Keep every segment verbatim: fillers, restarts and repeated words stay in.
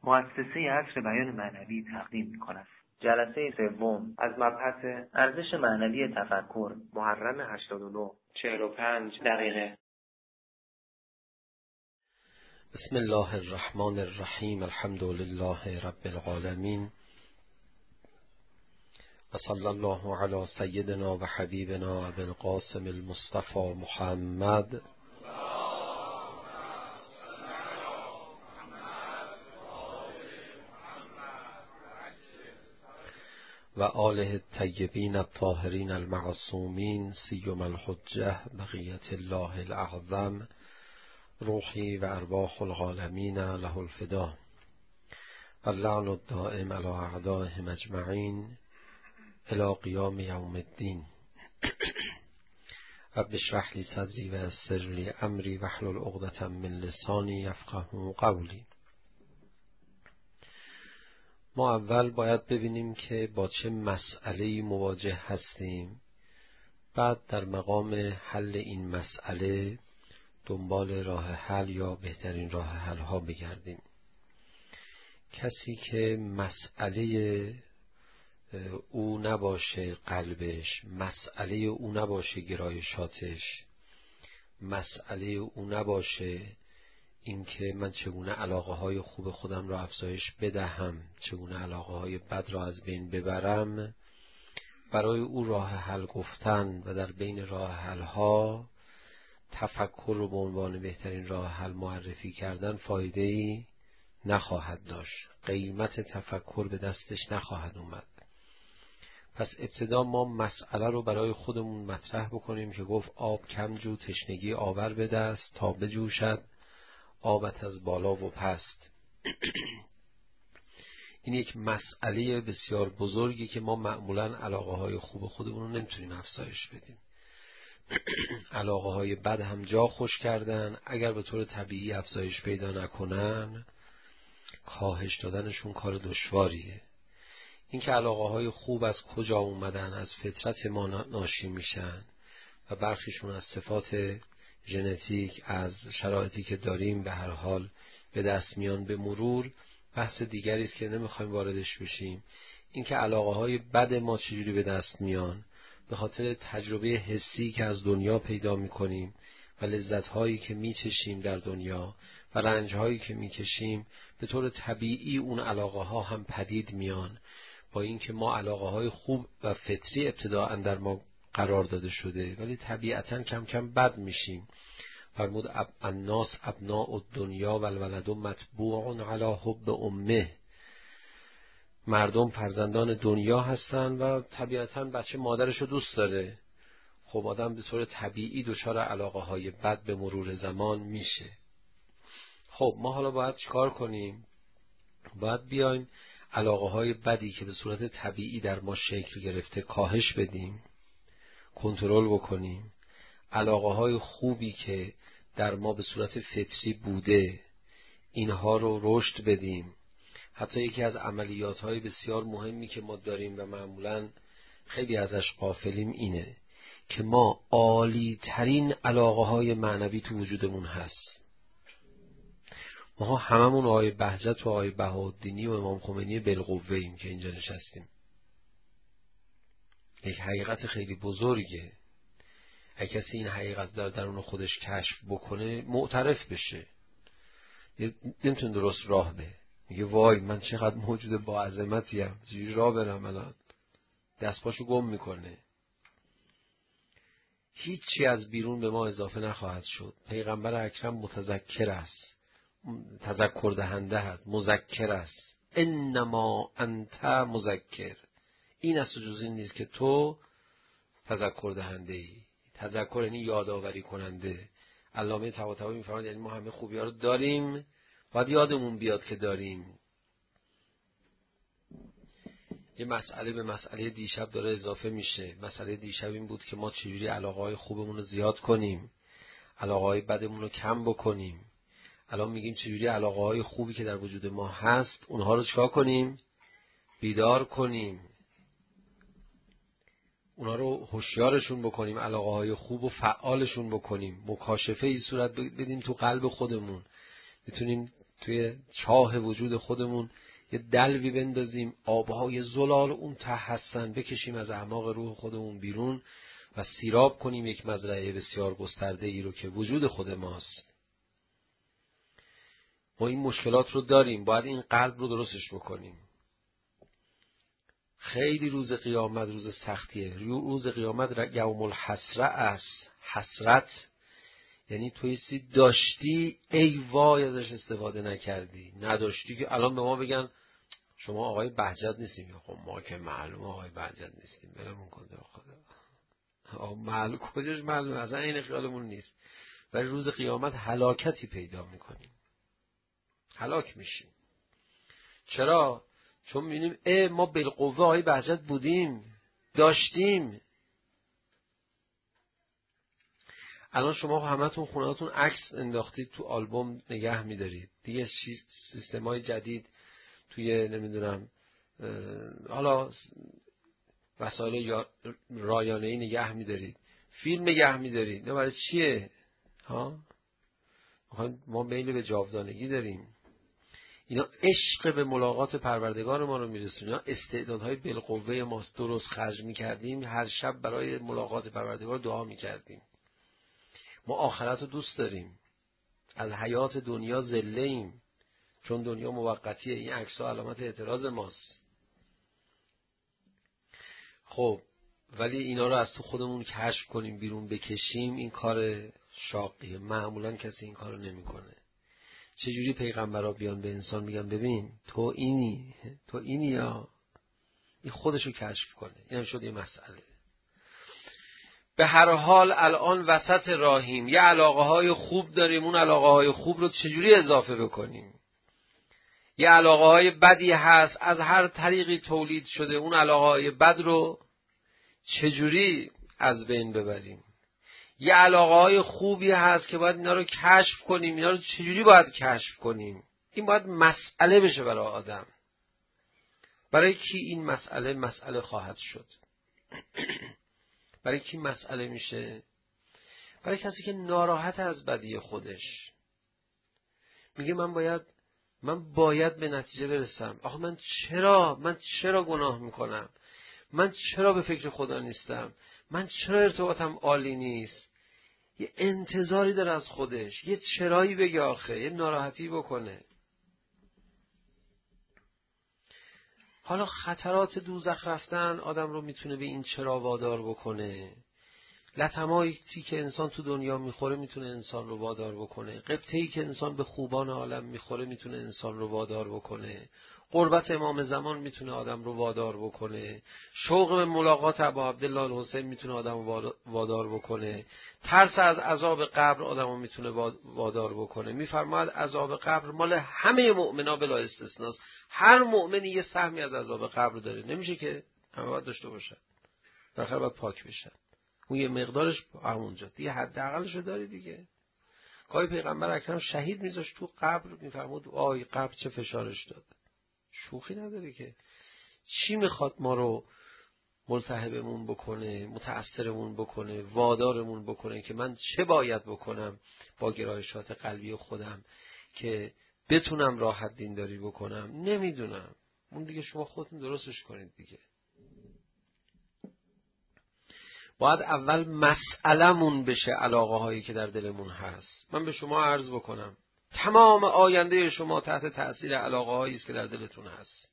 مؤسسه عصر بیان معنوی تقدیم می‌کند. جلسه سوم از مبحث ارزش معنوی تفکر، محرم هشتاد و نه، چهل و پنج دقیقه. بسم الله الرحمن الرحیم. الحمد لله رب العالمین و صلی الله علی سیدنا و حبیبنا ابی القاسم المصطفى محمد و آله الطیبین الطاهرین المعصومین سیما الحجة بقیة الله الاعظم روحی و ارواح العالمین له الفدا و اللعن الدائم علی اعدائهم اجمعین الی قیام یوم الدین. رب اشرح لی صدری و یسر لی امری واحلل عقدة من لسانی یفقهوا قولی. ما اول باید ببینیم که با چه مسئله‌ای مواجه هستیم، بعد در مقام حل این مسئله دنبال راه حل یا بهترین راه حل ها بگردیم. کسی که مسئله او نباشه قلبش، مسئله او نباشه گرایشاتش، مسئله او نباشه اینکه من چگونه علاقه های خوب خودم را افزایش بدهم، چگونه علاقه های بد را از بین ببرم، برای او راه حل گفتن و در بین راه حل ها تفکر رو به عنوان بهترین راه حل معرفی کردن فایده‌ای نخواهد داشت، قیمت تفکر به دستش نخواهد اومد. پس ابتدا ما مسئله رو برای خودمون مطرح بکنیم که گفت آب کم جو تشنگی آور به دست تا بجوشد آبت از بالا و پست. این یک مسئله بسیار بزرگی که ما معمولاً علاقه های خوب خودمون رو نمیتونیم افزایش بدیم. علاقه های بد هم جا خوش کردن، اگر به طور طبیعی افزایش پیدا نکنن کاهش دادنشون کار دشواریه. این که علاقه های خوب از کجا اومدن، از فطرت ما ناشی میشن و برخیشون از صفات ژنتیک، از شرایطی که داریم به هر حال به دست میان. به مرور بحث دیگری است که نمیخوایم واردش بشیم. این که علاقه های بد ما چجوری به دست میان، به خاطر تجربه حسی که از دنیا پیدا میکنیم و لذت‌هایی که میچشیم در دنیا و رنج‌هایی که میکشیم، به طور طبیعی اون علاقه‌ها هم پدید میان. با اینکه ما علاقه‌های خوب و فطری ابتداءً در ما قرار داده شده، ولی طبیعتاً کم کم بد میشیم. فرمود اب الناس ابناء الدنیا و الولد مطبوع علی حب امه. مردم فرزندان دنیا هستن و طبیعتاً بچه مادرش رو دوست داره. خب آدم به طور طبیعی دچار علاقه های بد به مرور زمان میشه. خب ما حالا باید چیکار کنیم؟ باید بیایم علاقه های بدی که به صورت طبیعی در ما شکل گرفته کاهش بدیم، کنترل بکنیم. علاقه های خوبی که در ما به صورت فطری بوده اینها رو رشد بدیم. حتی یکی از عملیات های بسیار مهمی که ما داریم و معمولاً خیلی ازش غافلیم اینه که ما عالی ترین علاقه های معنوی تو وجودمون هست. ما هممون آقای بهجت و آقای بهاءالدینی و امام خمینی بالقوه ایم که اینجا نشستیم. یک حقیقت خیلی بزرگه. اگه کسی این حقیقت در درون خودش کشف بکنه، معترف بشه، نمیتونه درست راه بره. میگه وای من چقدر موجود با عظمتیم، چجوری راه برم الان؟ دست پاشو گم میکنه. هیچی از بیرون به ما اضافه نخواهد شد. پیغمبر اکرم متذکر است، تذکر دهنده است، مذکر است. انما انت مذکر. این است و جز این نیست که تو تذکر دهنده ای. تذکر یعنی یادآوری کننده. علامه طباطبایی میفرماید یعنی ما همه خوبی ها رو داریم، باید یادمون بیاد که داریم. یه مسئله به مسئله دیشب داره اضافه میشه. مسئله دیشب این بود که ما چجوری علاقه های خوبمون رو زیاد کنیم، علاقه های بدمون رو کم بکنیم. الان میگیم چجوری علاقه های خوبی که در وجود ما هست اونها رو چیکار کنیم؟ بیدار کنیم، اونها رو هوشیارشون بکنیم، علاقه های خوب و فعالشون بکنیم. مکاشفه ای صورت بدیم تو قلب خودمون. بتونیم توی چاه وجود خودمون یه دلوی بندازیم، آبهای زلال اون ته هستن بکشیم از اعماق روح خودمون بیرون و سیراب کنیم یک مزرعه بسیار گسترده ای رو که وجود خود ماست. ما این مشکلات رو داریم، باید این قلب رو درستش بکنیم. خیلی روز قیامت روز سختیه. روز قیامت یوم الحسره است. حسرت یعنی توی سی داشتی ای وای ازش استفاده نکردی، نداشتی که الان به ما بگن شما آقای بهجت نیستیم. خب ما که معلوم آقای بهجت نیستیم، برامون کن در خدا. معلوم کجاش معلوم، اصلا این خیالمون نیست. ولی روز قیامت هلاکتی پیدا میکنیم، هلاک میشیم. چرا؟ چون میبینیم اه ما بالقوه آقای بهجت بودیم، داشتیم. الان شما همتون خونهاتون عکس انداختید تو آلبوم نگه میدارید دیگه. سیستمای جدید توی نمیدونم حالا وسایل رایانه‌ای نگه میدارید، فیلم نگه میدارید. نه برای چیه؟ ها ما میل به جاودانگی داریم. اینا عشق به ملاقات پروردگار ما رو میرسونه. اینا استعدادهای بالقوه ماست. درست خرج میکردیم، هر شب برای ملاقات پروردگار دعا میکردیم. ما آخرت رو دوست داریم، از حیات دنیا ذله ایم، چون دنیا موقتیه. این عکس‌ها علامت اعتراض ماست. خب ولی اینا رو از تو خودمون کشف کنیم، بیرون بکشیم، این کار شاقیه. معمولا کسی این کارو نمیکنه. چجوری پیغمبرا بیان به انسان میگن ببین تو اینی، تو اینی، یا این خودشو کشف کنه. این هم شد یه مسئله. به هر حال الان وسط راهیم، یه علاقه های خوب داریم، اون علاقه های خوب رو چجوری اضافه بکنیم؟ یه علاقه های بدی هست از هر طریقی تولید شده، اون علاقه های بد رو چجوری از بین ببریم؟ یه علاقه های خوبی هست که باید اینا رو کشف کنیم، اینا رو چجوری باید کشف کنیم؟ این باید مسئله بشه برای آدم. برای کی این مسئله مسئله خواهد شد؟ برای کی مسئله میشه؟ برای کسی که ناراحت از بدی خودش، میگه من باید من باید به نتیجه برسم. آخه من چرا من چرا گناه میکنم؟ من چرا به فکر خدا نیستم؟ من چرا ارتباطم عالی نیست؟ یه انتظاری داره از خودش، یه چرایی بگه، آخه یه ناراحتی بکنه. حالا خطرات دوزخ رفتن آدم رو میتونه به این چرا وادار بکنه. لطماتی که انسان تو دنیا میخوره میتونه انسان رو وادار بکنه. قبطه‌ای که انسان به خوبان عالم میخوره میتونه انسان رو وادار بکنه. قربت امام زمان میتونه آدم رو وادار بکنه. شوق به ملاقات ابا عبدالله الحسین میتونه آدم رو وادار بکنه. ترس از عذاب قبر آدم رو میتونه وادار بکنه. میفرماید عذاب قبر مال همه مؤمنا بلا استثناء. هر مؤمنی یه سهمی از عذاب قبر داره. نمیشه که همه باید داشته باشن. بالاخره باید پاک بشن. اون یه مقدارش همونجا دیگه حداقلشو داری دیگه. گاهی پیغمبر اکرم شهید میذاشت تو قبر، میفرمود آی قبر چه فشارش داد. شوخی نداره که. چی میخواد ما رو ملتهبمون بکنه، متأثرمون بکنه، وادارمون بکنه که من چه باید بکنم با گرایشات قلبی خودم که بتونم راحت دینداری بکنم؟ نمیدونم. اون دیگه شما خودتون درستش کنید دیگه. باید اول مسئلمون بشه علاقه هایی که در دلمون هست. من به شما عرض بکنم تمام آینده شما تحت تأثیر علاقه هایی است که در دلتون هست.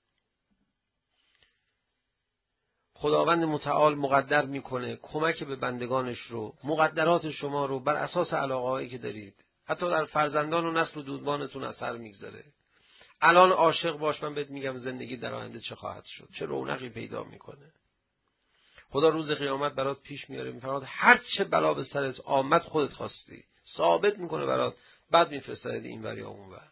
خداوند متعال مقدر میکنه کمک به بندگانش رو، مقدرات شما رو بر اساس علاقه هایی که دارید، حتی در فرزندان و نسل و دودمانتون اثر میگذاره. الان عاشق باش، من بهت میگم زندگی در آینده چه خواهد شد، چه رونقی پیدا میکنه. خدا روز قیامت برات پیش میاره، میفرماد هر چه بلا به سرت آمد خودت خواستی، ثابت میکنه برات، بعد میفرستاد این ور یا اون ور.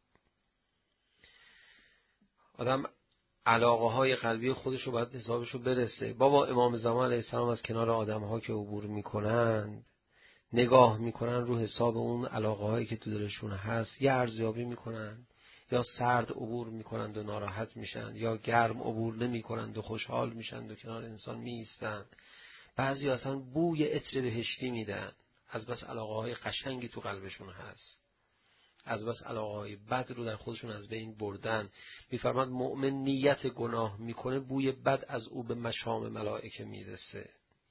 آدم علاقه های قلبی خودش رو باید حسابش رو برسه. بابا امام زمان علیه السلام از کنار آدم ها که عبور میکنن، نگاه میکنن رو حساب اون علاقه هایی که تو دلشون هست، یا ارزیابی میکنن، یا سرد عبور میکنند و ناراحت میشن، یا گرم عبور نمیکنند و خوشحال میشن و کنار انسان میایستن. بعضی اصلا بوی عطر بهشتی میدن از بس علاقه های قشنگی تو قلبشون هست. از بس علاقه‌های بد رو در خودشون از بین بردن. میفرماد مؤمن نیت گناه میکنه بوی بد از او به مشام ملائکه میرسه.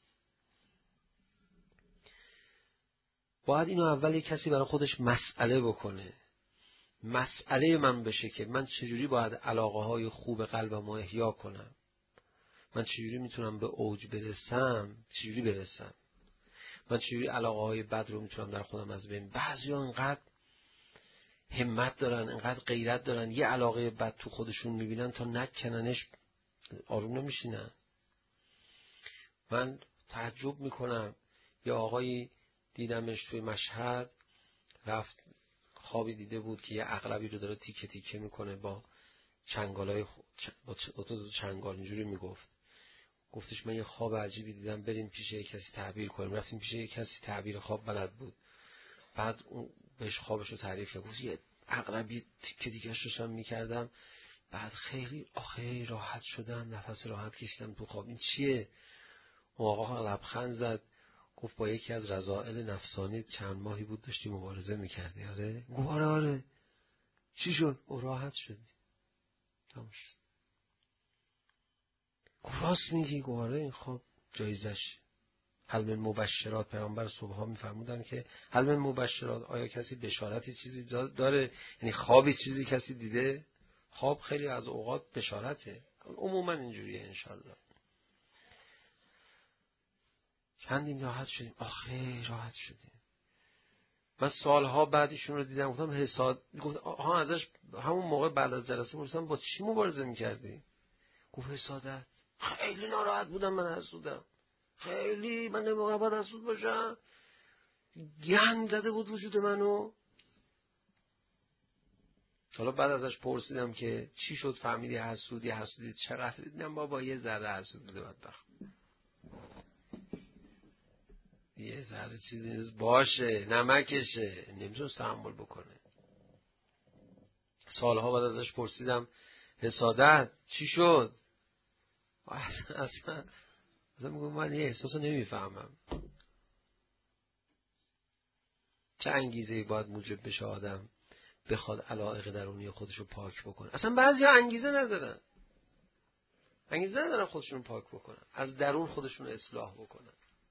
باید اینو اول یک کسی برای خودش مسئله بکنه. مسئله من بشه که من چجوری باید علاقه های خوب قلبم رو احیا کنم. من چجوری میتونم به اوج برسم، چجوری برسم. من چجوری علاقه های بد رو میتونم در خودم از بین. بعضیا انقدر همت دارن، انقدر غیرت دارن، یه علاقه بد تو خودشون میبینن تا نکننش آروم نمیشینن. من تعجب میکنم یه آقایی دیدمش توی مشهد، رفت خوابی دیده بود که یه عقربی رو داره تیکه تیکه میکنه با چنگالای خ... با دو چنگال. اینجوری میگفت، گفتش من یه خواب عجیبی دیدم، بریم پیش یه کسی تعبیر کنیم. رفتیم پیش یه کسی تعبیر خواب بلد بود. بعد اون بهش خوابش رو تعریف کرد، گفت یه عقربی تیکه تیکه‌اش داشتم میکردم، بعد خیلی آخه راحت شدم، نفس راحت کشیدم تو خواب. این چیه؟ اون آقا لبخند زد، گفت با یکی از رذائل نفسانی چند ماهی بود داشتی مبارزه میکردی. آره؟ گفت آره آره. چی شد؟ او راحت شدی. تمام شد. گفت راست میگی؟ گفت آره این خواب جایزش. حل من مبشرات، پیامبر صبحا میفرمودن که حل من مبشرات، آیا کسی بشارتی چیزی داره؟ یعنی خوابی چیزی کسی دیده؟ خواب خیلی از اوقات بشارته، عموما اینجوریه. انشالله چندین راحت شدیم. آخه راحت شدیم. من سالها بعدشون رو دیدم، گفتم حساد، گفت ها ازش همون موقع بعد از جلسه پرسیدم با چی مبارزه میکردی؟ گفت حسادت. خیلی ناراحت بودم، من حسودم خیلی، من نمی‌خوام باید حسود باشم. گند زده بود وجود منو. حالا بعد ازش پرسیدم که چی شد فهمیدی حسودی؟ حسودی چقدر؟ دیدم بابا یه ذره حسود بوده بدبخت، یه ذره چیزی نیست، باشه نمکشه، نمیتونست تحمل بکنه. سالها بعد ازش پرسیدم حسادت چی شد؟ اصلا اصلا اصلا میگم من یه احساسو نمیفهمم. چه انگیزه‌ای باید موجب بشه آدم بخواد علایق درونی خودشو پاک بکنه؟ اصلا بعضیا انگیزه ندارن، انگیزه ندارن خودشون پاک بکنن، از درون خودشون اصلاح بکنن.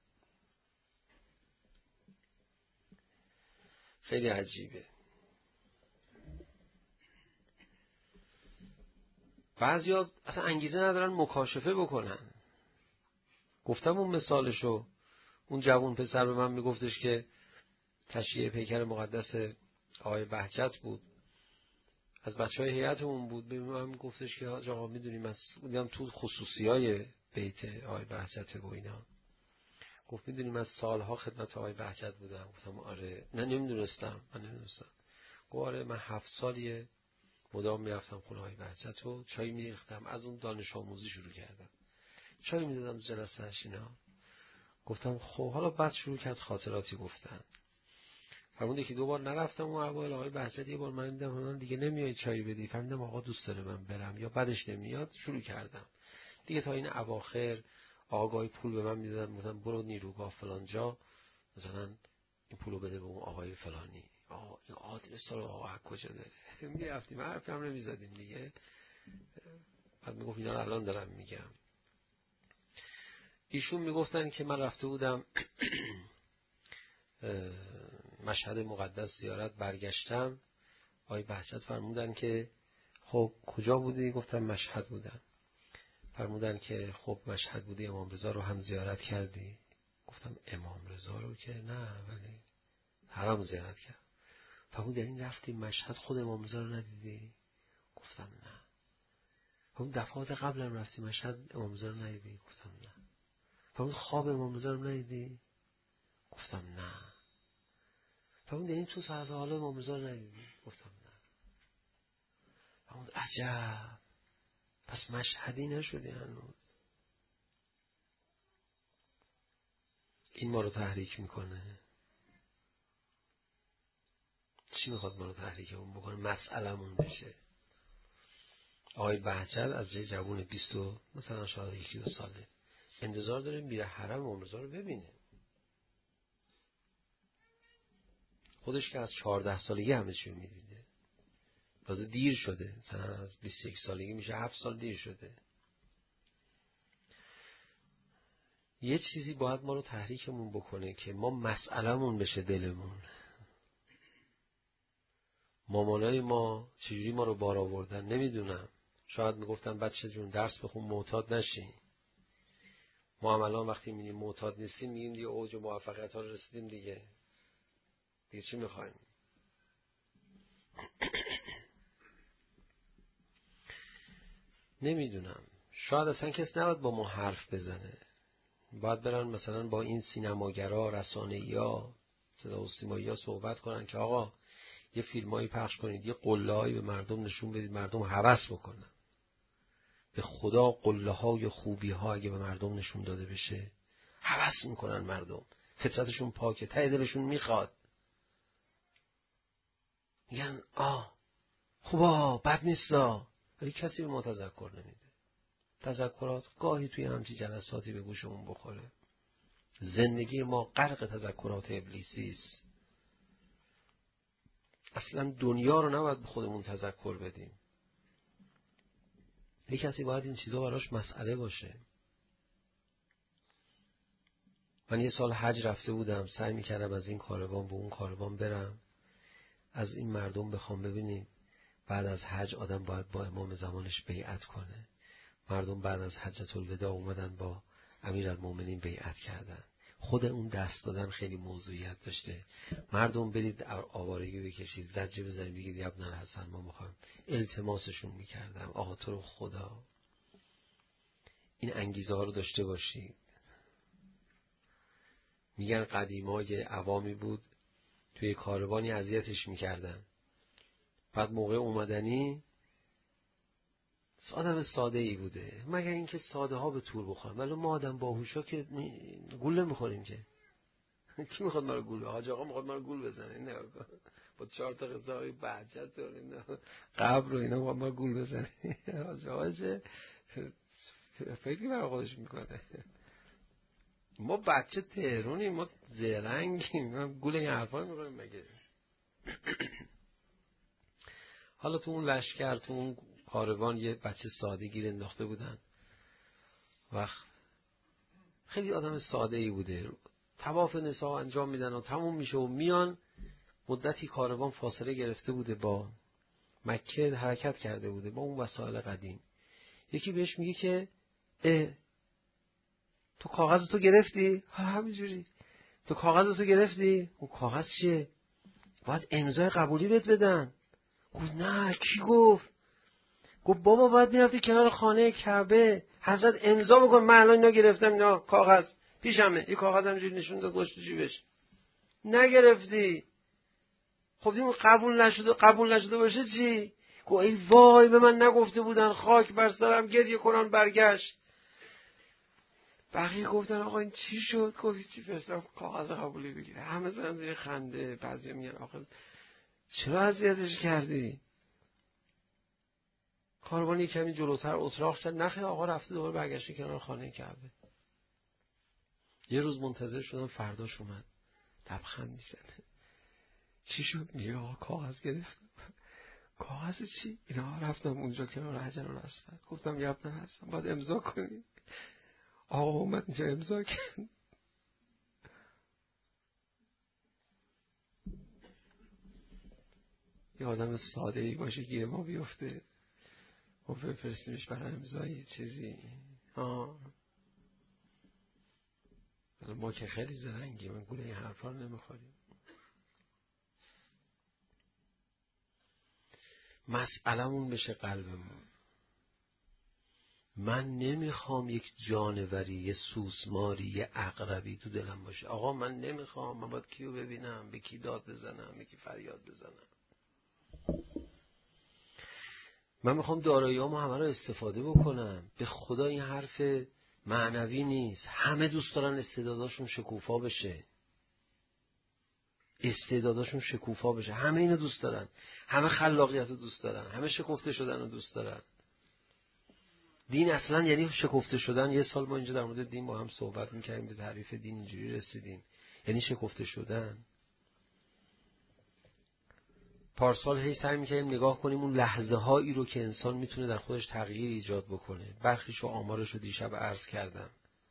خیلی عجیبه. بعضیا اصلا انگیزه ندارن مکاشفه بکنن. گفتم اون مثالشو، اون جوان پسر به من میگفتش که تشییع پیکر مقدس آقای بهجت بود، از بچهای هیئتمون بود. به من گفتش که آقا میدونیم از دیدم تو خصوصیای بیت آقای بهجت و اینا، گفت میدونیم از سالها خدمت آقای بهجت بودم. گفتم آره. نه نمیدونستم، من نمیدونستم. گفت آره من هفت سالیه مدام میرفتم خونه آقای بهجت و چای میریختم، از اون دانش آموزی شروع کردم، چای میدادم جلسه‌اش اینا. گفتم خب حالا بعد شروع کرد خاطراتی گفتن. فرموده که دو بار نرفتم اون اوایل آقای بهجت، یه بار من دیدم من دیگه نمیای چای بدی، فهمیدم آقا دوست داره من برم یا بعدش نمیاد، شروع کردم دیگه. تا این اواخر آقای پول به من میدادن، میگفتن برو نیروگاه فلان جا مثلا این پولو بده به اون آقای فلانی. آقا این آدرس رو آقا کجا داره؟ میرفتیم حرفی هم نمیزدیم دیگه. بعد میگفت اینا الان دارم میگم. ایشون میگفتن که من رفته بودم مشهد مقدس زیارت، برگشتم آقای بهجت فرمودن که خب کجا بودی؟ گفتم مشهد بودم. فرمودن که خب مشهد بودی امام رضا رو هم زیارت کردی؟ گفتم امام رضا رو که نه، ولی حرم زیارت کردم. فرمود این رفتی مشهد خود امام رضا رو ندیدی؟ گفتم نه. فرمود دفعات قبلم رفتی مشهد امام رضا رو ندیدی؟ گفتم نه. فرمود خواب امام رضا رو ندیدی؟ گفتم نه. فرمود این تو طرف حال امام رضا رو ندیدی؟ گفتم نه. فرمود عجب، پس مشهدی نشدی هنوز. این ما رو تحریک میکنه. چی میخواد ما رو تحریکمون بکنه؟ مسئلمون بشه. آقای بهجت از جای جوون بیست و مثلا شاید یکی دو ساله انتظار داره میره حرم امام رضا رو ببینه. خودش که از چهارده سالگی همه چی رو میدیده. تازه دیر شده، مثلا از بیست و یک سالگی میشه هفت سال دیر شده. یه چیزی باید ما رو تحریکمون بکنه که ما مسئلهمون بشه دلمون. مامانای ما چجوری ما رو بار آوردن نمیدونم. شاید میگفتن بچه جون درس بخون معتاد نشین. ما هم الان وقتی میگیم معتاد نیستیم میگیم دیگه اوج موفقیت ها رو رسیدیم دیگه. دیگه چی میخوایم؟ نمیدونم. شاید اصلا کس نباید با ما حرف بزنه. باید برن مثلا با این سینماگرا، رسانه‌ای‌ها، صدا و سیمایی‌ها صحبت کنن که آقا یه فیلمایی پخش کنید، یه قله‌هایی به مردم نشون بدید، مردم هوس بکنن. به خدا قله‌های خوبی‌ها اگه به مردم نشون داده بشه هوس میکنن مردم. فطرتشون پاکه، ته دلشون میخواد. میگن آه خوبا بد نیستا، ولی کسی به ما تذکر نمیده. تذکرات گاهی توی همچی جلساتی به گوشمون بخوره. زندگی ما غرق تذکرات ابلیسی است. اصلا دنیا رو نباید به خودمون تذکر بدیم. یک کسی باید این چیزا براش مسئله باشه. من یه سال حج رفته بودم، سعی میکردم از این کاروان به اون کاروان برم، از این مردم بخوام ببینید بعد از حج آدم باید با امام زمانش بیعت کنه. مردم بعد از حجۃ الوداع اومدن با امیرالمومنین بیعت کردن. خود اون دست دادن خیلی موضوعیت داشته. مردم برید آوارگی بکشید، زجه بزنید، بگید ابن الحسن ما میخوایم. التماسشون میکردم آقا تو رو خدا این انگیزه ها رو داشته باشید. میگن قدیما یه عوامی بود توی کاروانی اذیتش میکردن. بعد موقع اومدنی آدم ساده ای بوده، مگر اینکه ساده ها به تور بخورن. ولی ما آدم باهوشا که گول نمیخوریم که. کی میخواد ما رو گول؟ حاج آقا میخواد ما رو گول بزنه. نه با چهار تا قصه های بهجت و اینا قبر و اینا ما رو گول بزنه. حاج آقا چه فکری برای خودش میکنه؟ ما بچه تهرونیم، ما زرنگیم، گول این حرفا میخوریم مگه؟ حالا تو اون لشکر، تو اون کاروان یه بچه ساده گیر انداخته بودن و خیلی آدم ساده ای بوده. طواف نساء انجام میدن و تموم میشه و میان. مدتی کاروان فاصله گرفته بوده با مکه، حرکت کرده بوده با اون وسایل قدیم. یکی بهش میگه که اه تو کاغذ تو گرفتی؟ همینجوری تو کاغذ تو گرفتی؟ اون کاغذ چیه؟ باید امضای قبولی بهت بدن. گفت نه کی گفت؟ گفت بابا باید میرفتی کنار خانه کعبه حضرت امضا بکن. من الان اینا گرفتم، اینا کاغذ پیشمه. یه کاغذ همینجوری نشون داد گوش تو جیبش. نگرفتی. خب این قبول نشده، قبول نشده باشه چی؟ گفت ای وای به من نگفته بودن، خاک بر سرم، گریه کنان برگشت. بقیه گفتن آقا این چی شد؟ گفت چی فرستم کاغذ قبولی بگیره. همه زدن زیر خنده. بعضی میگن آقا چرا اذیتش کردی؟ کاروانی کمی جلوتر اتراق شد. نخه آقا رفته دوباره برگشته کنار خانه کعبه. یه روز منتظر شدم فرداش اومد. لبخند میزنه. چی شد؟ میگه آقا کاغذ گرفتم. کاغذ چی؟ اینا رفتم اونجا کنار حجر الاسود. گفتم یه ابن هستم باید امضا کنی. آقا اومد اینجا امضا کرد. یه آدم ساده ای باشه گیر ما بیفته و بفرستیمش برای امضای چیزی. آه ما که خیلی زرنگی، من گوله این حرفا رو نمیخوریم. مسئله‌مون بشه قلبمون. من نمیخوام یک جانوری، یه سوسماری، یه عقربی تو دلم باشه. آقا من نمیخوام. من باید کیو ببینم، به کی داد بزنم، به کی فریاد بزنم. من میخوام دارایی‌هامو همه رو استفاده بکنم. به خدا این حرف معنوی نیست. همه دوست دارن استعداداشون شکوفا بشه. استعداداشون شکوفا بشه. همه اینو دوست دارن. همه خلاقیت رو دوست دارن. همه شکفته شدن رو دوست دارن. دین اصلا یعنی شکفته شدن. یه سال ما اینجا در مورد دین با هم صحبت می‌کردیم، به تعریف دین اینجوری رسیدیم. یعنی شکفته شدن. پارسال هی سعی می‌کنیم نگاه کنیم اون لحظه هایی رو که انسان میتونه در خودش تغییر ایجاد بکنه. برخیشو آمارشو دیشب عرض کردم.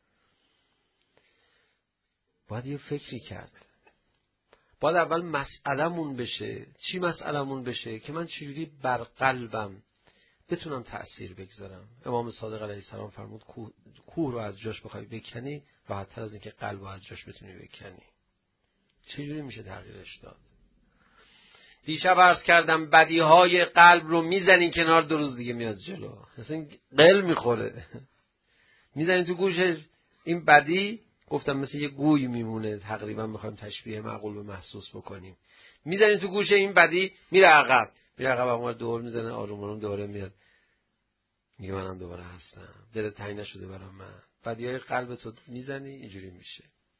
باید یه فکری کرد. باید اول مسئله‌مون بشه. چی مسئله‌مون بشه؟ که من چجوری بر قلبم بتونم تأثیر بگذارم. امام صادق علیه السلام فرمود کوه, کوه رو از جاش بخوای بکنی راحت‌تر از اینکه قلب رو از جاش بتونی بکنی. چجوری میشه تغییرش داد؟ دیشب عرض کردم بدیهای قلب رو میزنی کنار، دو روز دیگه میاد جلو. اصلا قل میخوره. میزنی تو گوشش این بدی، گفتم مثل یه گوی میمونه، تقریبا میخوایم تشبیه معقول به محسوس بکنیم. میزنی تو گوش این بدی، میره عقب میره عقب اما دور میزنه، آروم آروم دوره میاد، میگه منم دوباره هستم، دلت تنگ نشده برام من. بدیهای قلب تو میزنی اینجوری میشه.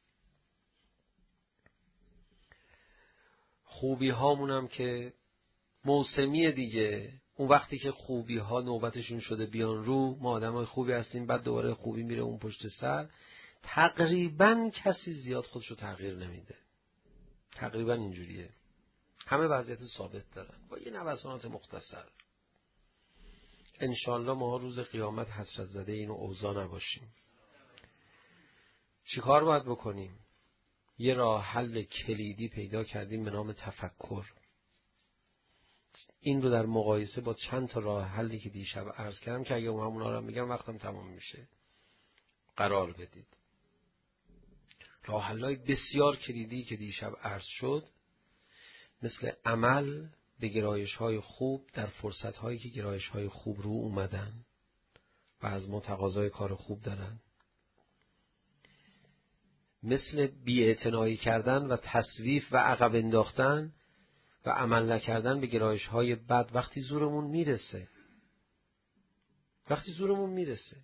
خوبی هامونم که موسمی دیگه، اون وقتی که خوبی ها نوبتشون شده بیان رو، ما آدمای خوبی هستیم، بعد دوباره خوبی میره اون پشت سر. تقریبا کسی زیاد خودشو تغییر نمیده. تقریبا اینجوریه. همه وضعیت ثابت دارن با یه نوسانات مختصر. انشالله ما روز قیامت حسرت زده اینو اوضاع نباشیم. چی کار باید بکنیم؟ یه راه حل کلیدی پیدا کردیم به نام تفکر. این رو در مقایسه با چند تا راه حلی که دیشب عرض کردم که اگه همونا رو میگم وقتم تمام میشه قرار بدید. راه حل‌های بسیار کلیدی که دیشب عرض شد، مثل عمل به گرایش‌های خوب در فرصت‌هایی که گرایش‌های خوب رو اومدن و از ما تقاضای کار خوب دارن، مثل بی‌اعتنایی کردن و تسویف و عقب انداختن و عمل نکردن به گرایش‌های بد وقتی زورمون میرسه. وقتی زورمون میرسه.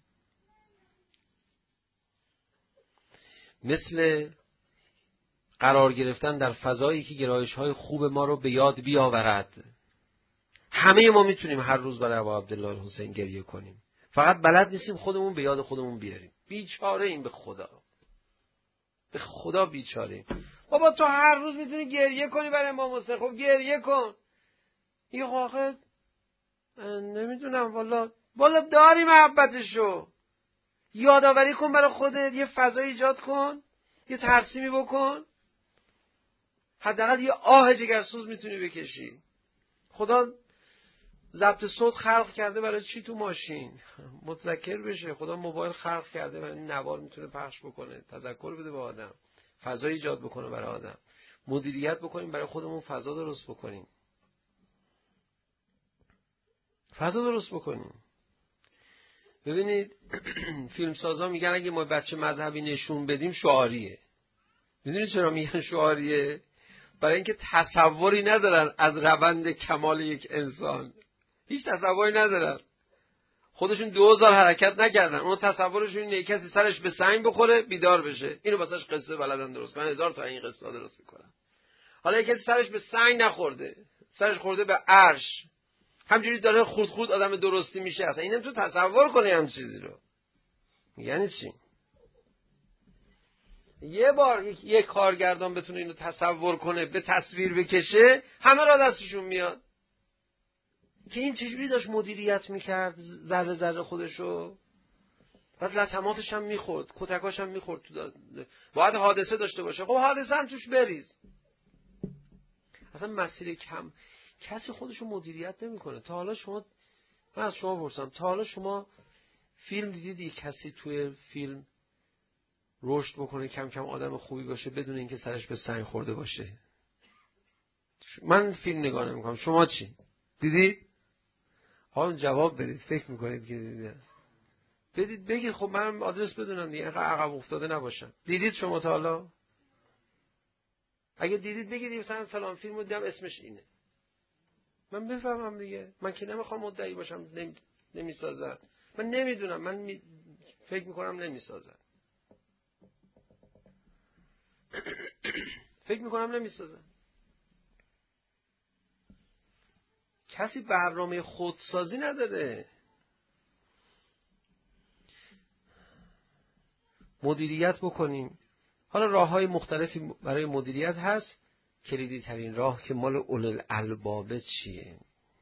مثل قرار گرفتن در فضایی که گرایش‌های خوب ما رو به یاد بیاورد. همه ما میتونیم هر روز برای ابا عبدالله الحسین گریه کنیم. فقط بلد نیستیم خودمون به یاد خودمون بیاریم. بیچاره این به خدا. به خدا بیچاره. بابا تو هر روز میتونی گریه کنی برای امام حسین، خب گریه کن. این واقعا نمیدونم والا والا داری محبتشو. یادآوری کن برای خودت، یه فضا ایجاد کن، یه ترسیمی بکن. حداقل یه آه جگرسوز میتونی بکشی. خدا ضبط صوت خلق کرده برای چی تو ماشین؟ متذکر بشه. خدا موبایل خلق کرده برای این نوار میتونه پخش بکنه، تذکر بده به آدم، فضا ایجاد بکنه برای آدم. مدیریت بکنیم برای خودمون، فضا درست بکنیم. فضا درست بکنیم. ببینید فیلمسازا میگن اگه ما بچه مذهبی نشون بدیم شعاریه. میدونید چرا میگن شعاریه؟ برای اینکه تصوری ندارن از روند کمال یک انسان. هیچ تصوری ندارن. خودشون دوزار حرکت نکردن. اون تصورشون اینه کسی سرش به سنگ بخوره بیدار بشه. اینو واسش قصه بلدن درست کنن. هزار تا این قصه درست میکنن. حالا یک کسی سرش به سنگ نخورده، سرش خورده به عرش، همجوری داره خورد خورد آدم درستی میشه. اصلا اینم تو تصور کنی هم چیزی رو. یعنی چی؟ یه بار یک, یک کارگردان بتونه اینو تصور کنه، به تصویر بکشه، همه را دستشون میاد. که این چجوری داشت مدیریت میکرد ذره ذره خودشو، بعد لطماتش هم میخورد، کتکاش هم میخورد. تو باید حادثه داشته باشه، خب حادثه هم توش بریز. اصلا مسیر کم کسی خودشو مدیریت نمیکنه. تا حالا شما، من از شما پرسم، تا حالا شما فیلم دیدید یک کسی توی فیلم رشد بکنه، کم کم آدم خوبی باشه بدون اینکه سرش به سنگ خورده باشه؟ من فیلم نگاه نمیکنم. شما چی دیدید؟ حالا جواب بدید. فکر میکنید که دیدید؟ بدید بگید. خب منم آدرس بدونم دیگه، اینقدر عقب افتاده نباشم. دیدید شما تا حالا؟ اگه دیدید بگید مثلا فلان فیلمو دیدم اسمش اینه، من بفهمم دیگه. من که نمیخوام مدعی باشم نمی... نمیسازن. من نمیدونم. من می... فکر میکنم نمیسازن. فکر میکنم نمیسازن. کسی برنامه خودسازی نداره. مدیریت بکنیم. حالا راه‌های مختلفی برای مدیریت هست. کلیدی ترین راه که مال اولوالالباب چیه؟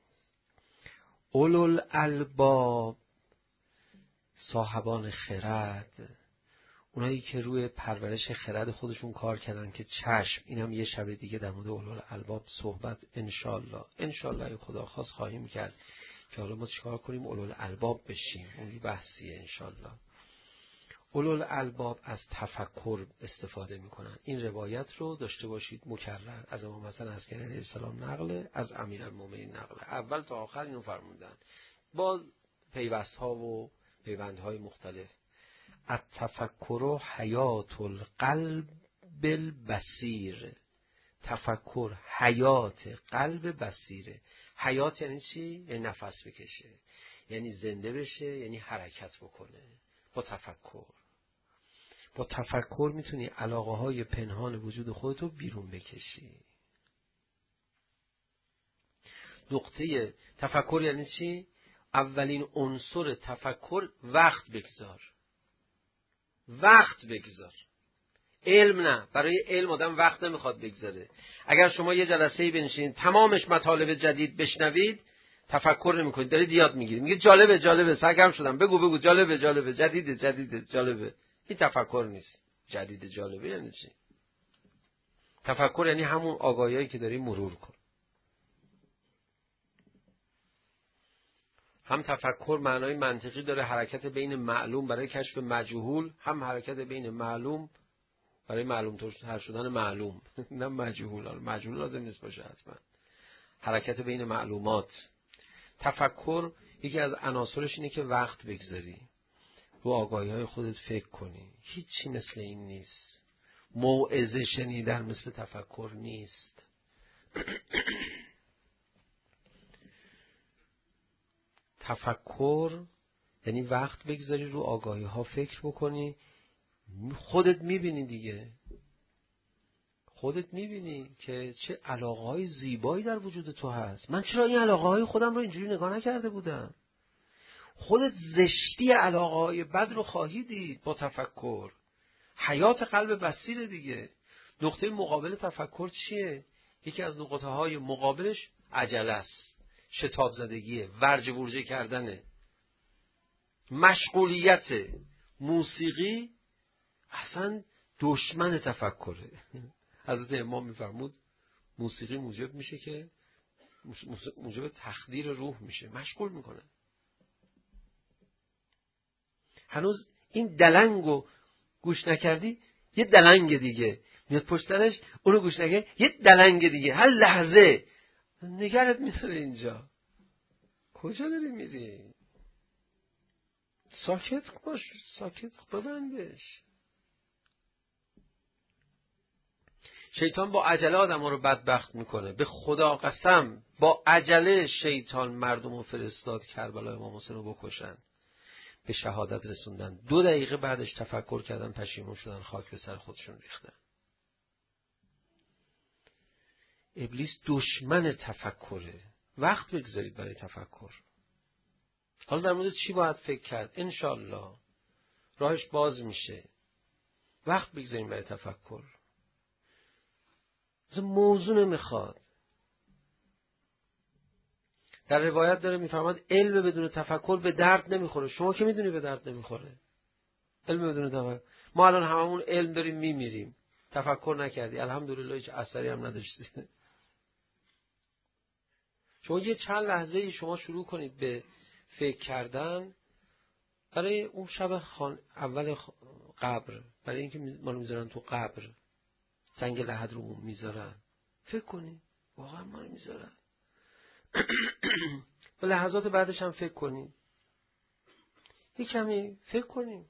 اولوالالباب صاحبان خرد، اونایی که روی پرورش خرد خودشون کار کردن که چشم، اینم یه شب دیگه در مورد اولوالالباب صحبت انشالله انشالله خدا خواست خواهیم کرد که حالا ما چیکار کنیم اولوالالباب بشیم، اون یه بحثیه انشالله. اولوالالباب از تفکر استفاده میکنن. این روایت رو داشته باشید مکرر از امام حسن عسکری علیه السلام نقله، از امیرالمومنین نقله، اول تا آخر اینو فرمودن، باز پیوست ها و پیوندهای مختلف. التفکر حیات القلب البصیر، تفکر حیات قلب بصیره. حیات یعنی چی؟ یعنی نفس بکشه، یعنی زنده بشه، یعنی حرکت بکنه. با تفکر با تفکر میتونی علاقه های پنهان وجود خودتو بیرون بکشی. نقطه تفکر یعنی چی؟ اولین عنصر تفکر وقت بگذار. وقت بگذار. علم نه، برای علم آدم وقت نمیخواد بگذاره. اگر شما یه جلسه‌ای بنشینید تمامش مطالب جدید بشنوید، تفکر نمیکنید، دارید یاد میگیرید، میگه جالبه جالبه سرگرم شدم، بگو بگو جالبه جالبه جدیده جدیده جالبه. این تفکر نیست. جدید جالبه یعنی چی؟ تفکر یعنی همون آگاهیایی که داری مرور کن. هم تفکر معنای منطقی داره، حرکت بین معلوم برای کشف مجهول، هم حرکت بین معلوم برای معلوم تر شدن معلوم. نه مجهول، مجهول لازم نیست باشه حتما. حرکت بین معلومات. تفکر یکی از عناصرش اینه که وقت بگذاری، رو آگاهی‌های خودت فکر کنی. هیچی مثل این نیست. موعظه شنیدن مثل تفکر نیست. تفکر یعنی وقت بگذاری، رو آگاهی‌ها فکر بکنی. خودت میبینی دیگه، خودت میبینی که چه علاقه‌های زیبایی در وجود تو هست. من چرا این علاقه‌های خودم رو اینجوری نگاه نکرده بودم؟ خودت زشتی علاقه‌های بد رو خواهی دید با تفکر. حیات قلب بصیر دیگه. نقطه مقابل تفکر چیه؟ یکی از نقطه‌های مقابلش عجله است، شتاب زدگیه، ورج ورجه کردنه، مشغولیت. موسیقی اصلا دشمن تفکره. حضرت امام میفرمود موسیقی موجب میشه که موجب تخدیر روح میشه، مشغول میکنه. هنوز این دلنگو گوش نکردی، یه دلنگ دیگه میاد پشتنش، اونو گوش نکردی یه دلنگ دیگه، هر لحظه نگرت میداره. اینجا کجا داری میری؟ ساکت باش، ساکت ببندش. شیطان با عجله آدم ها رو بدبخت میکنه. به خدا قسم با عجله شیطان مردم رو فرستاد کربلا امام حسین رو بکشن، به شهادت رسوندن. دو دقیقه بعدش تفکر کردن، پشیمون شدن، خاک به سر خودشون ریختن. ابلیس دشمن تفکره. وقت بگذارید برای تفکر. حالا در مورد چی باید فکر کرد؟ انشالله راهش باز میشه. وقت بگذاریم برای تفکر. از موضوع نمیخواد. در روایت داره میفرماد علم بدون تفکر به درد نمیخوره. شما که میدونی به درد نمیخوره علم بدون تفکر. ما الان هممون علم داریم میمیریم، تفکر نکردی، الحمدلله هیچ اثری هم نداشتی. شما یه چند لحظه شما شروع کنید به فکر کردن برای اون شب خان اول قبر، برای اینکه ما رو میذارن تو قبر، سنگ لحد رو میذارن، فکر کنید واقعا ما رو میذارن. و لحظات بعدش هم فکر کنید، یک کمی فکر کنید.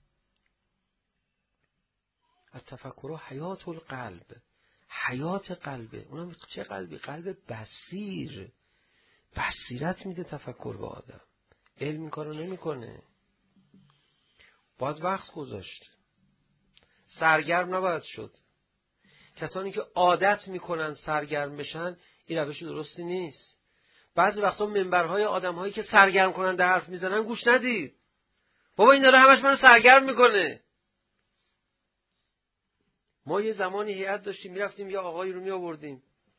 از تفکر حیات القلب، حیات قلبه. اونم چه قلبی؟ قلب بصیر. بصیرت میده تفکر به آدم. علم این کارو نمیکنه. باید وقت گذاشت. سرگرم نباید شد. کسانی که عادت میکنن سرگرم بشن، این روش درستی نیست. بعضی وقتا منبرهای آدمهایی که سرگرم کنن در حرف میزنن گوش ندید. بابا این داره همش منو سرگرم میکنه. ما یه زمانی هیئت داشتیم میرفتیم یه آقایی رو می آوردیم،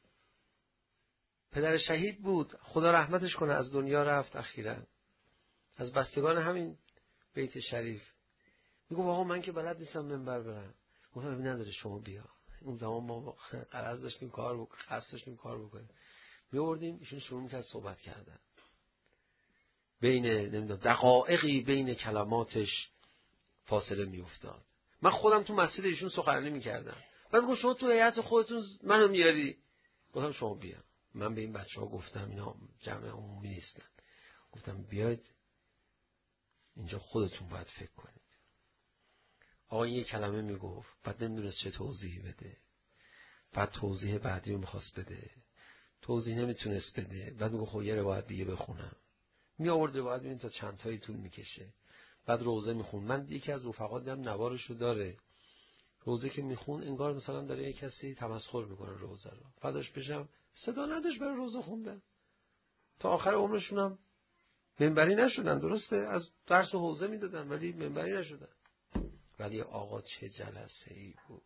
پدر شهید بود، خدا رحمتش کنه، از دنیا رفت اخیراً، از بستگان همین بیت شریف. میگه آقا من که بلد نیستم منبر برم. گفتم ببین نداره شما بیا. اون زمان ما قرض داشتیم کار بکنیم، قصد داشتیم کار بکنیم. میوردیم ایشون شروع میکرد صحبت کردن. بین نمیدونم دقایقی بین کلماتش فاصله میافتاد. من خودم تو مسجد ایشون سخنرانی میکردم. بعد گفت شما تو هیئت خودتون منو میاری. گفتم شما بیا. من به این بچه‌ها گفتم اینا جمع عمومی نیستن. گفتم بیاید اینجا خودتون باید فکر کنید. آقا این یه کلمه میگفت، بعد نمیدونست چه توضیحی بده. بعد توضیح بعدی رو میخواست بده. توضیح نمیتونست بده. بعد میگفت خب یه روایت دیگه بخونم. می آورد روایت ببین تا چند تایی طول میکشه. بعد روزه میخون. من یکی از رفقا دیدم نوارشو داره. روزه که میخون انگار مثلا داره یه کسی تمسخر میکنه روزه رو. فداش بشم صدا نداشت برای روزه خوندن. تا آخر عمرشون هم منبری نشدن. درسته از درس و حوزه میدادن ولی منبری نشدن. ولی آقا چه جلسه ای بود،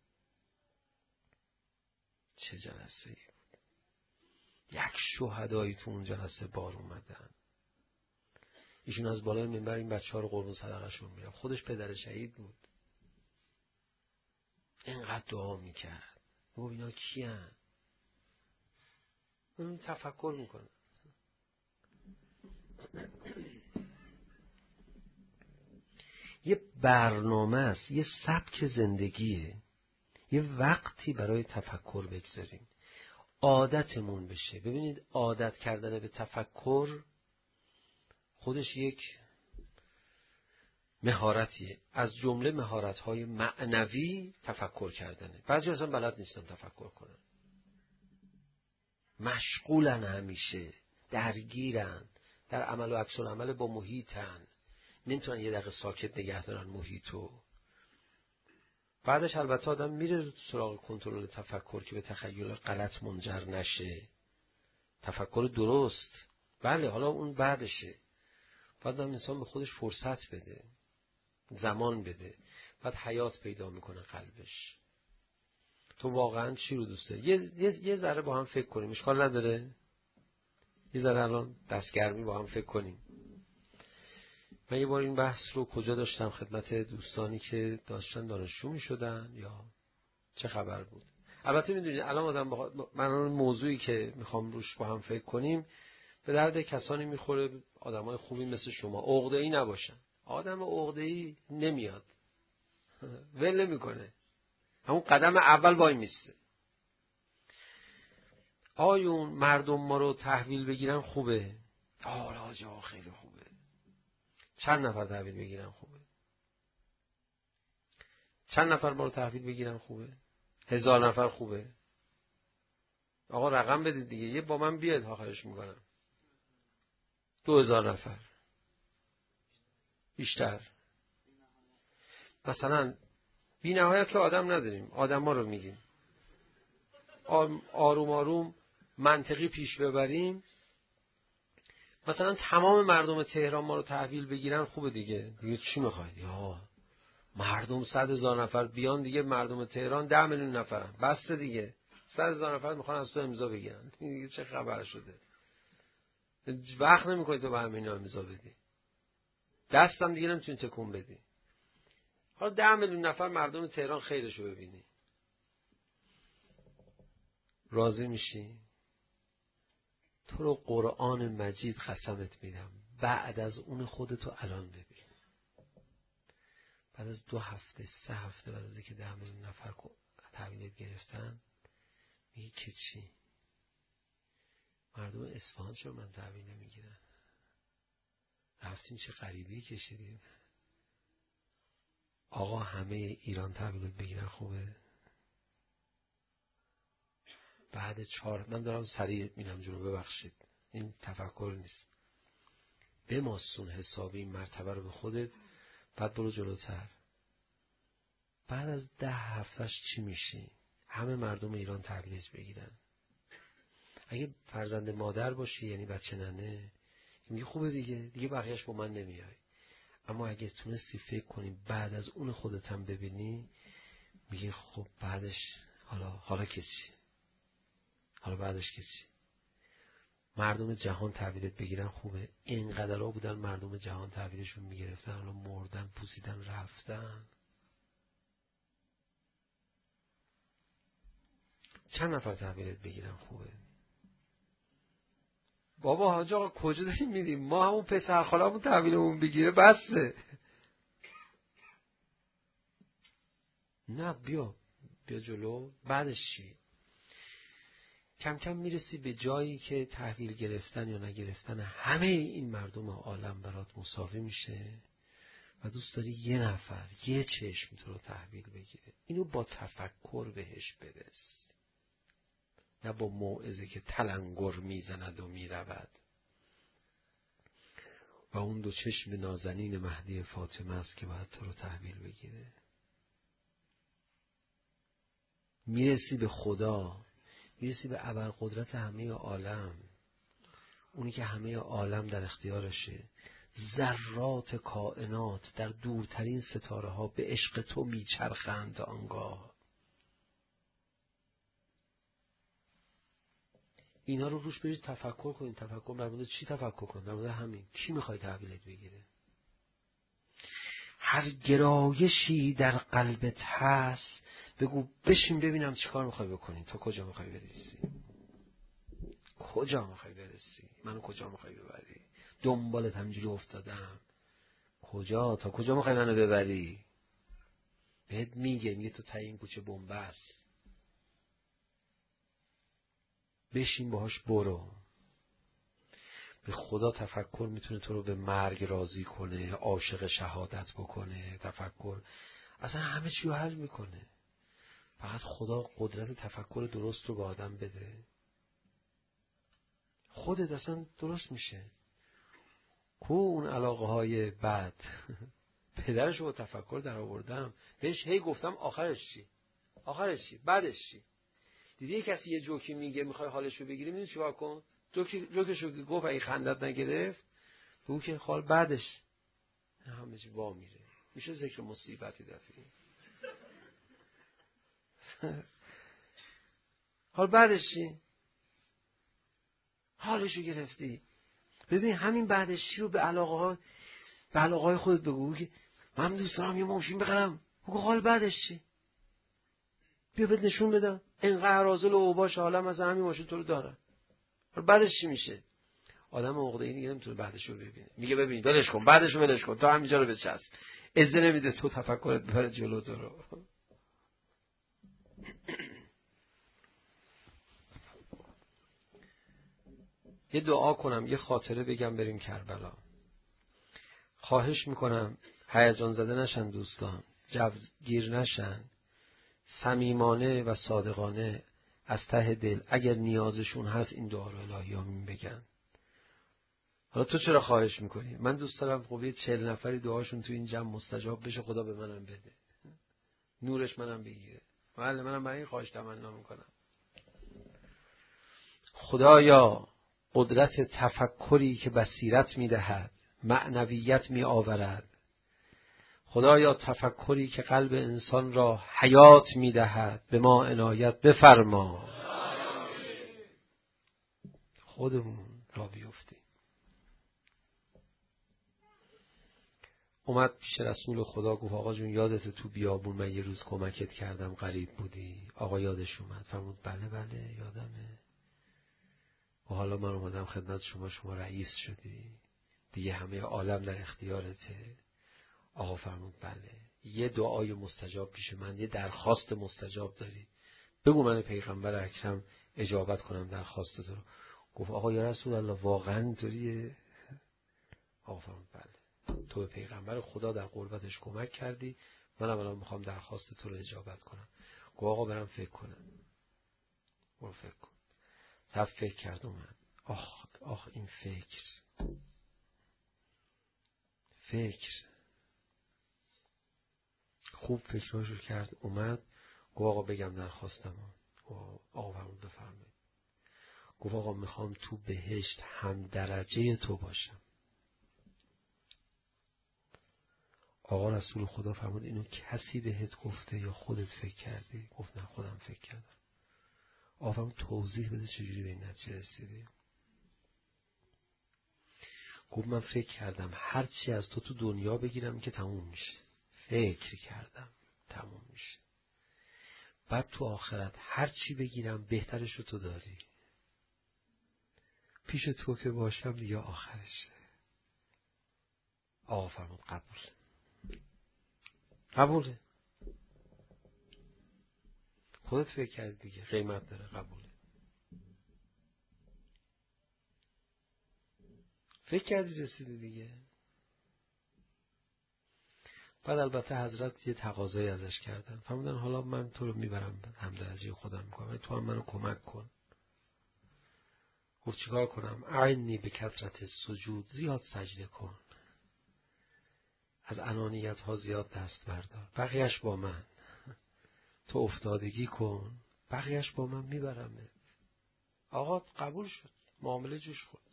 چه جلسه ای بود. یک شهدایی تو اون جلسه بار اومدن. ایشون از بالای منبر این بچه ها رو قربون صدقشون میرم. خودش پدر شهید بود. اینقدر دعا میکرد. گفت اینا کیان؟ اون تفکر میکنه. یه برنامه است، یه سبک زندگیه، یه وقتی برای تفکر بگذاریم، عادتمون بشه. ببینید عادت کردن به تفکر خودش یک مهارتیه. از جمله مهارت‌های معنوی تفکر کردنه. بعضی اصلا بلد نیستن تفکر کنن، مشغولن، همیشه درگیرن، در عمل و عکس العمل با محیطن، نمیتونن یه دقیقه ساکت نگه دارن محیطو. بعدش البته آدم میره سراغ کنترل تفکر که به تخیل غلط منجر نشه. تفکر درست بله، حالا اون بعدشه. بعد هم انسان به خودش فرصت بده، زمان بده، بعد حیات پیدا میکنه قلبش. تو واقعا چی رو دوست داری؟ یه, یه،, یه ذره با هم فکر کنیم، اشکال نداره؟ یه ذره الان دستگرمی با هم فکر کنیم. من یه بار این بحث رو کجا داشتم؟ خدمت دوستانی که داشتن دانشجو می شدن یا چه خبر بود. البته میدونید الان آدم بخواد، من اون موضوعی که میخوام روش با هم فکر کنیم به درد کسانی میخوره، آدمای خوبی مثل شما، عقده‌ای نباشن. آدم عقده‌ای نمیاد، ول نمیکنه، همون قدم اول وای میسته. آیون مردم ما رو تحویل بگیرن خوبه؟ آره آجا خیلی خوبه. چند نفر تحویل بگیرن خوبه؟ چند نفر ما رو تحویل بگیرن خوبه؟ هزار نفر خوبه؟ آقا رقم بدید دیگه، یه با من بیاد آخرش میکنم. دو هزار نفر بیشتر. مثلا بی نهایت که آدم نداریم، آدم ها رو میگیم. آروم آروم منطقی پیش ببریم. مثلا تمام مردم تهران ما رو تحویل بگیرن خوبه دیگه. دیگه چی میخواید؟ یا مردم صد هزار نفر بیان دیگه، مردم تهران ده میلیون نفرن، بس دیگه. صد هزار نفر میخوان از تو امضا بگیرن، دیگه چه خبر شده؟ وقت نمیکنی تو به همین امضا بدی، دستم دیگه نمیتونی تکون بدی. حالا ده میلیون نفر مردم تهران خیرشو ببینی، راضی میشی؟ تو رو قرآن مجید قسمت میدم بعد از اون خودتو الان ببین. بعد از دو هفته سه هفته بعد از اینکه ده میلیون نفر تحویلت گرفتن میگی که چی؟ مردم اصفهان چرا من تحویل نمیگیرن؟ رفتیم چه غریبی کشیدیم. آقا همه ایران تحویلت بگیرن خوبه؟ بعد چهار، من دارم سریع میرم جلو، ببخشید این تفکر نیست، بماسون حسابی این مرتبه رو به خودت، بعد برو جلوتر. بعد از ده هفتهش چی میشی؟ همه مردم ایران تحویلش بگیرن. اگه فرزند مادر باشی، یعنی بچه ننه، میگه خوبه دیگه، دیگه بقیهش با من نمیای. اما اگه تونستی فکر کنی بعد از اون خودت هم ببینی، میگه خب بعدش حالا حالا کسی حالا بعدش کسی مردم جهان تحویلت بگیرن خوبه. اینقدرها بودن مردم جهان تحویلشون میگرفتن، حالا مردن، پوسیدن، رفتن. چند نفر تحویلت بگیرن خوبه؟ بابا حاج آقا کجا داریم میریم؟ ما همون پسر خالمون تحویلمون بگیره بسه. نه بیا بیا جلو. بعدش چی؟ کم کم میرسی به جایی که تحویل گرفتن یا نگرفتن همه این مردم عالم برات مساوی میشه و دوست داری یه نفر یه چشم تو رو تحویل بگیره. اینو با تفکر بهش برس، نه با موعظه که تلنگر میزند و میرود. و اون دو چشم نازنین مهدی فاطمه است که باید تو رو تحویل بگیره. میرسی به خدا، میرسی به ابرقدرت همه عالم، اونی که همه عالم در اختیارشه. ذرات کائنات در دورترین ستاره ها به عشق تو میچرخند آنگاه. اینا رو روش برید تفکر کنید. تفکر در مورد چی تفکر کنید؟ در مورد همین. کی میخوای تحویلت بگیره؟ هر گرایشی در قلبت هست بگو بشین ببینم چیکار میخوای بکنی. تا کجا میخوای برسی؟ کجا میخوای برسی؟ منو کجا میخوای ببری؟ دنبالت همینجوری افتادم. کجا؟ تا کجا میخوای منو ببری؟ بهت میگه میگه تو تای این کوچه بنبست. بشین باهاش برو. به خدا تفکر میتونه تو رو به مرگ راضی کنه، عاشق شهادت بکنه. تفکر اصلا همه چی رو حل میکنه. فقط خدا قدرت تفکر درست رو به آدم بده، خودت اصلا درست میشه. کو اون علاقه های بد پدرش رو با تفکر در آوردم، بهش هی گفتم آخرش چی؟ آخرش چی؟ بعدش چی؟ دیدی کسی یه جوکی میگه میخوای حالش رو بگیری، میدونی چیکار کن؟ جوکی جوکش رو گفت اگه خندت نگرفت بگو که حال بعدش همه چی وا میره. میشه ذکر مصیبتی دفعی. حال بعدش چی؟ حالشو گرفتی. ببین همین بعدش چی رو به علاقه ها به علاقه های خودت بگو که من دوست دارم یه ماشین بخرم. بگو حال بعدش چی؟ بیا بهت نشون بدم اینقدر رازل و اوباش عالم از همین ماشین تو رو دارن. حال بعدش چی میشه؟ آدم عقده ای دیگه نمیتونه بعدش رو ببینه. میگه ببین ولش کن، بعدش رو ولش کن، تا همینجا رو بچسب. اجازه نمیده تو تفکرت ببره جلو تو رو. یه دعا کنم، یه خاطره بگم بریم کربلا. خواهش میکنم هیجان زده نشن دوستان، جوگیر نشن، صمیمانه و صادقانه از ته دل اگر نیازشون هست این دعا رو الهی آمین بگن. حالا تو چرا خواهش میکنی؟ من دوست دارم قوی چهل نفری دعاشون تو این جمع مستجاب بشه، خدا به منم بده، نورش منم بگیره. بله منم برای این خواهش تمنا میکنم. خدایا قدرت تفکری که بصیرت میدهد، معنویت می آورد. خدایا تفکری که قلب انسان را حیات می دهد به ما عنایت بفرما. خودمون را بیفتیم. اومد پیش رسول خدا گفت آقا جون یادت تو بیابون من یه روز کمکت کردم، غریب بودی. آقا یادش اومد. فرمود بله بله یادمه. و حالا من اومدم خدمت شما، شما رئیس شدی دیگه، همه عالم در اختیارته. آقا فرمود بله. یه دعای مستجاب پیش من، یه درخواست مستجاب داری، بگو من پیغمبر اکرم اجابت کنم درخواست تو رو. گفت آقا یا رسول الله واقعا اینطوریه؟ آقا فرمود بله، تو به پیغمبر خدا در قربتش کمک کردی، منم الان میخوام درخواست تو رو اجابت کنم. گفت آقا برم فکر کنم. برو فکر کن. رفت فکر کرد اومد. آخ آخ این فکر فکر خوب فکراشو کرد. اومد گفت آقا بگم درخواستم. آقا فرمود بفرمایید. گفت آقا میخوام تو بهشت هم درجه تو باشم. آقا رسول خدا فرمود اینو کسی بهت گفته یا خودت فکر کردی؟ گفت نه خودم فکر کردم. آقا فرمود توضیح بده چجوری به این نتیجه رسیدی؟ گفت من فکر کردم هر چی از تو تو دنیا بگیرم که تموم میشه. فکر کردم تموم میشه. بعد تو آخرت هر چی بگیرم بهترش رو تو داری. پیش تو که باشم دیگه آخرشه. آقا فرمود قبول. قبوله. خودت فکر کردی دیگه، قیمت داره، قبوله. فکر کردی رسیدی دیگه. بعد البته حضرت یه تقاضایی ازش کردن، فرمودن حالا من تو رو میبرم همدرجی خودم میکنم، تو هم منو کمک کن. گفت چیکار کنم؟ اعنی به کثرت سجود، زیاد سجده کن، از انانیت ها زیاد دست بردار، بقیهش با من. تو افتادگی کن، بقیهش با من میبرمه. آقا قبول شد، معامله جوش خورد.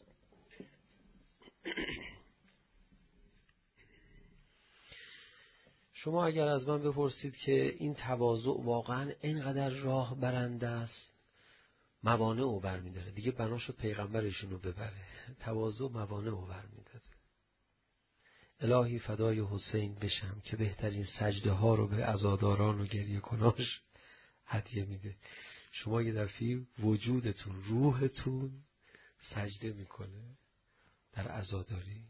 شما اگر از من بپرسید که این تواضع واقعا اینقدر راه برنده است، موانع او برمیداره دیگه، بنا شد پیغمبرشون رو ببره. تواضع موانع او برمیداره. الهی فدای حسین بشم که بهترین سجده ها رو به عزاداران و گریه کناش هدیه میده. شما یه دفعه وجودتون، روحتون سجده میکنه در عزاداری.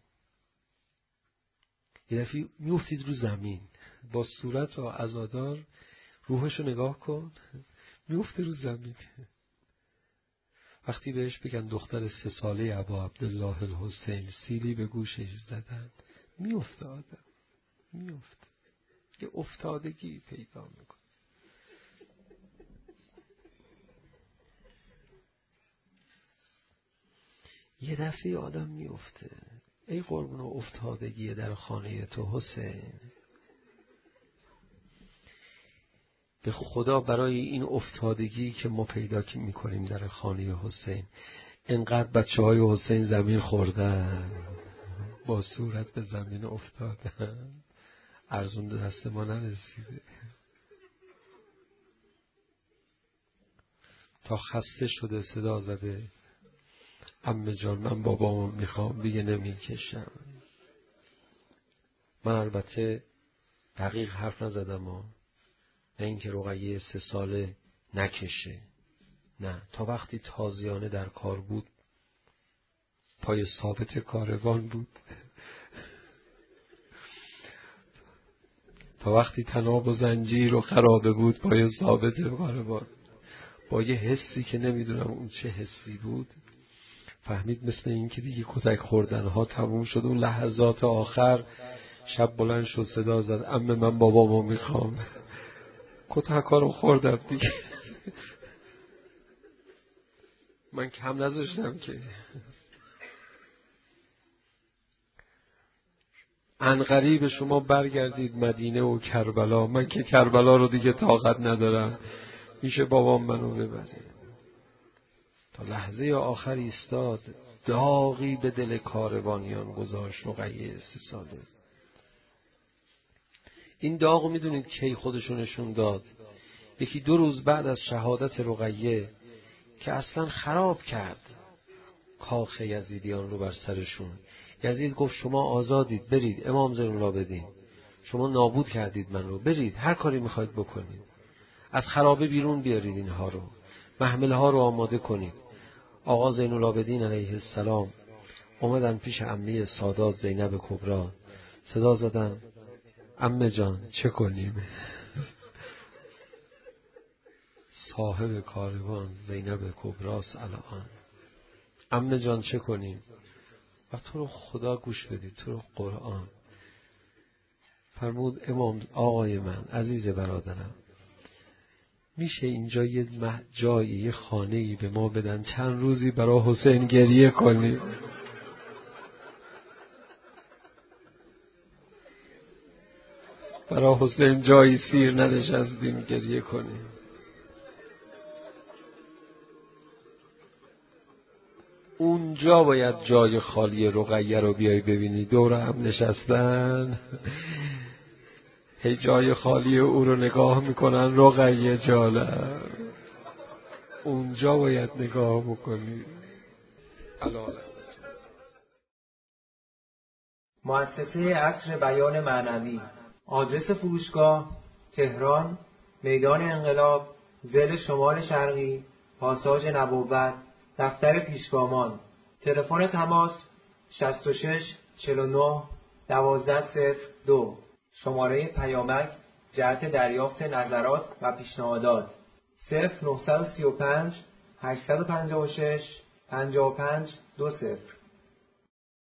یه دفعه میافتید رو زمین با صورت و عزادار، روحشو نگاه کن، میفته رو زمین. وقتی بهش بگن دختر سه ساله ابا عبدالله الحسین سیلی به گوشش زدن، میفته آدم، میفته. یه افتادگی پیدا میکنه. یه دفعه آدم میفته. ای قربون افتادگی در خانه تو حسین. به خدا برای این افتادگی که ما پیدا میکنیم در خانه حسین، اینقدر بچه های حسین زمین خوردن، با صورت به زمین افتادن، ارزون دست ما نرسیده. تا خسته شده صدا زده عمه جان من بابامو میخوام دیگه نمیکشم. من البته دقیق حرف نزدم ها، نه اینکه رقیه سه ساله نکشه، نه، تا وقتی تازیانه در کار بود، پای ثابت کاروان بود، تا وقتی تناب و زنجیر و خرابه بود، پای ثابت کاروان. با یه حسی که نمیدونم اون چه حسی بود، فهمید مثل این که دیگه کتک خوردن ها تموم شد. اون لحظات آخر شب بلند شد صدا زد عمه من بابامو میخوام. کتک ها رو خوردم دیگه، من کم نذاشتم که. عنقریب شما برگردید مدینه و کربلا، من که کربلا رو دیگه طاقت ندارم، میشه بابام منو ببره. تا لحظه آخر ایستاد، داغی به دل کاروانیان گذاشت رقیه سه ساله. این داغو میدونید کی خودشونشون داد؟ یکی دو روز بعد از شهادت رقیه که اصلا خراب کرد کاخ یزیدیان رو بر سرشون. یزید گفت شما آزادید، برید امام زین العابدین، شما نابود کردید من رو، برید هر کاری میخواید بکنید، از خرابه بیرون بیارید اینها رو، محمله ها رو آماده کنید. آقا زین العابدین علیه السلام اومدن پیش عمه سادات زینب کبری، صدا زدن عمه جان چه کنیم؟ صاحب کاروان زینب کبراست الان، عمه جان چه کنیم؟ و تو رو خدا گوش بدید، تو رو قرآن. فرمود امام آقای من عزیز برادرم، میشه اینجا یه جایی یه خانه‌ای به ما بدن چند روزی برای حسین گریه کنیم؟ برای حسین جایی سیر ننشستیم گریه کنیم. اونجا باید جای خالی رقیه رو بیای ببینی، دور هم نشستن هی جای خالی او رو نگاه میکنن. رقیه جالب اونجا باید نگاه بکنی. مؤسسه عصر بیان معنوی. آدرس فروشگاه: تهران، میدان انقلاب، ضلع شمال شرقی، پاساژ نبوت، دفتر پیشگامان. تلفن تماس: شصت و شش چهل و نه دوازده صفر دو. شماره پیامک جهت دریافت نظرات و پیشنهادات: صفر نه سه پنج هشت پنج شش پنج پنج دو صفر.